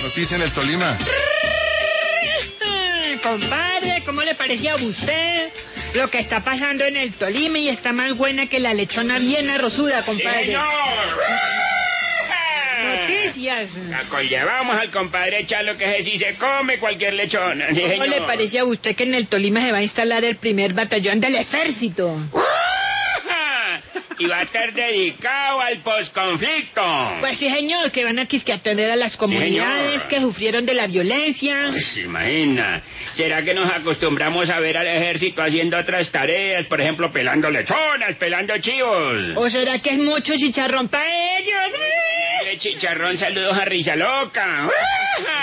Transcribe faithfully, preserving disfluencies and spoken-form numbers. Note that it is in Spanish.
noticia en el Tolima. Compadre, ¿cómo le parecía a usted lo que está pasando en el Tolima? Y está más buena que la lechona bien arrozuda, compadre. ¡Sí, señor! Noticias. Llevamos al compadre Chalo que si se come cualquier lechona. Sí, ¿Cómo señor. le parecía a usted que en el Tolima se va a instalar el primer batallón del ejército? Y va a estar dedicado al posconflicto. Pues sí, señor, que van a quisque atender a las comunidades Sí, que sufrieron de la violencia. Pues, ¿se imagina? ¿Será que nos acostumbramos a ver al ejército haciendo otras tareas? Por ejemplo, pelando lechonas, pelando chivos. ¿O será que es mucho chicharrón para ellos? De chicharrón, saludos a Risa Loca.